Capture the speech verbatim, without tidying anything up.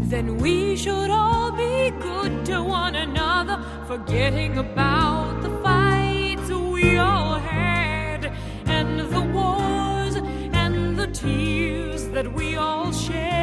then we should all be good to one another, forgetting about the fights we all had, and the wars and the tears that we all shared.